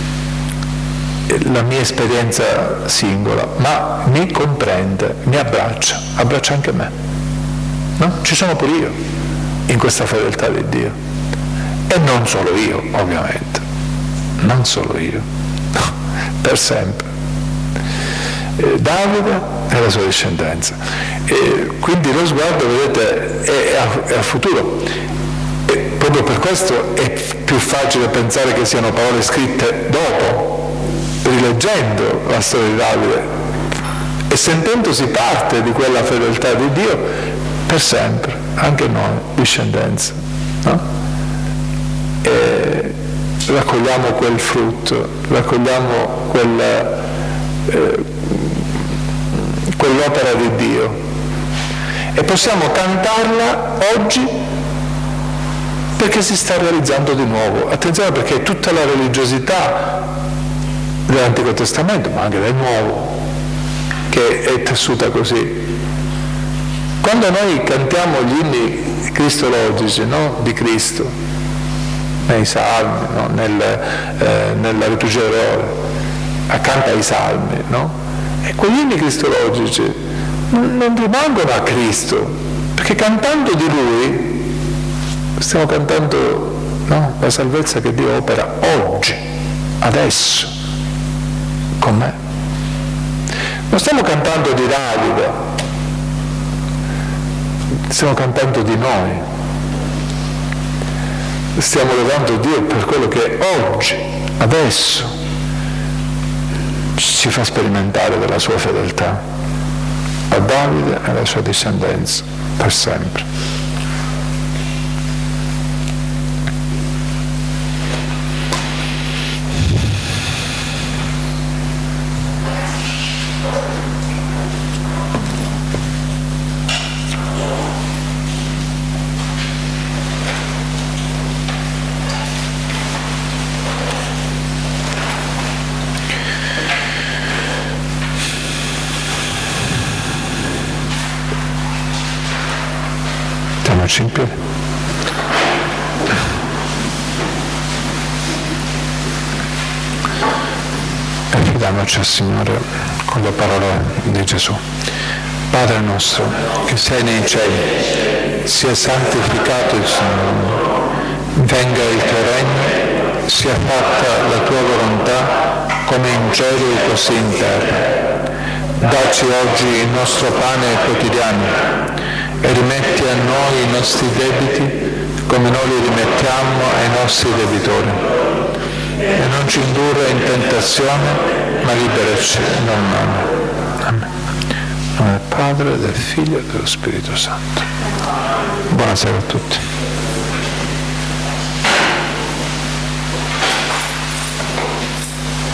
la mia esperienza singola, ma mi comprende, mi abbraccia, abbraccia anche me, no? Ci sono pure io in questa fedeltà di Dio, e non solo io, ovviamente, non solo io, no, per sempre. Eh, Davide e la sua discendenza. E quindi lo sguardo, vedete, è, è al futuro, e proprio per questo è più facile pensare che siano parole scritte dopo, rileggendo la storia di Davide e sentendosi parte di quella fedeltà di Dio per sempre, anche noi discendenza, no? E raccogliamo quel frutto, raccogliamo quella, eh, quell'opera di Dio e possiamo cantarla oggi perché si sta realizzando di nuovo. Attenzione, perché tutta la religiosità dell'Antico Testamento, ma anche del Nuovo, che è tessuta così. Quando noi cantiamo gli inni cristologici, no? Di Cristo, nei salmi, no? Nel, eh, nella liturgia dell'ore, accanto ai salmi, no? E quegli inni cristologici non, non rimangono a Cristo, perché cantando di Lui stiamo cantando, no? La salvezza che Dio opera oggi, adesso, con me. Non stiamo cantando di Davide, stiamo cantando di noi. Stiamo lodando Dio per quello che oggi, adesso, ci fa sperimentare della sua fedeltà a Davide e alla sua discendenza per sempre. In piedi. E fidiamoci al Signore con le parole di Gesù. Padre nostro, che sei nei cieli, sia santificato il tuo nome, venga il tuo regno, sia fatta la tua volontà, come in cielo e così in terra. Dacci oggi il nostro pane quotidiano, e rimetti a noi i nostri debiti come noi li rimettiamo ai nostri debitori, e non ci indurre in tentazione, ma liberaci dal male. Amen. In nome del Padre, del Figlio e dello Spirito Santo. Buonasera a tutti.